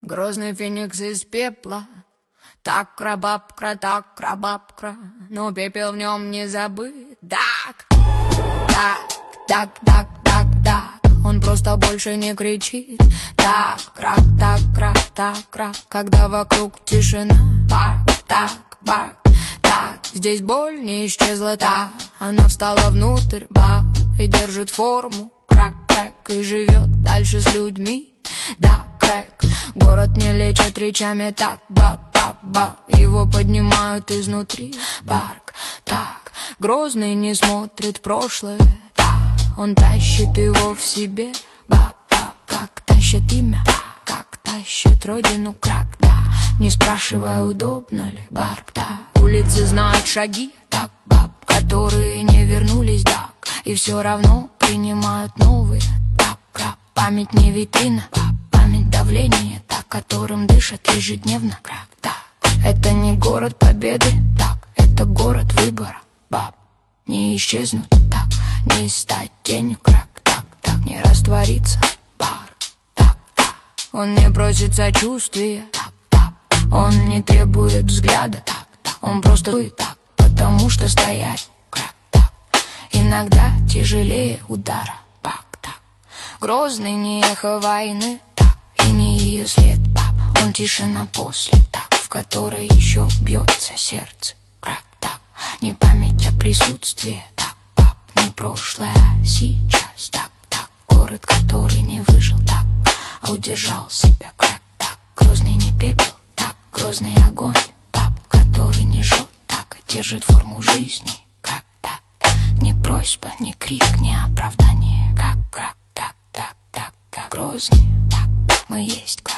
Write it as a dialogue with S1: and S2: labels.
S1: Грозный феникс из пепла. Так, крабабкра, но пепел в нем не забыт. Так, он просто больше не кричит. Так, крак, когда вокруг тишина. Барк, здесь боль не исчезла, так. Она встала внутрь, и держит форму. Крак, и живет дальше с людьми. Да, крэк, город не лечат речами. Так, его поднимают изнутри. Барк, так, грозный не смотрит в прошлое. Он тащит его в себе. Как тащит имя, как тащит родину. Крак, да, не спрашивая, удобно ли. Барк, да, улицы знают шаги. Так, которые не вернулись. Так, и все равно принимают новые. Так, память не витрина. Память давления, так, которым дышат ежедневно. Крак, да, это не город победы. Так, это город выбора. Не исчезнуть, так, не стать тенью. Крак, так, не раствориться. Так, он не просит сочувствия. Так, он не требует взгляда. Так, он просто дует. Так, потому что стоять. Крак, так, иногда тяжелее удара. Так, грозный не эхо войны. Так, и не ее след. Он тишина после. Так, в которой еще бьется сердце. Крак, так, не память, а присутствие. Так, не прошлое, а сейчас. Так, город, который не выжил. Так, а удержал себя. Крак, так, грозный не пепел. Так, грозный огонь. Так, который не жжет. Так, держит форму жизни. Крак, так, не просьба, не крик, не оправдание. Крак, так, грозный. Так, мы есть.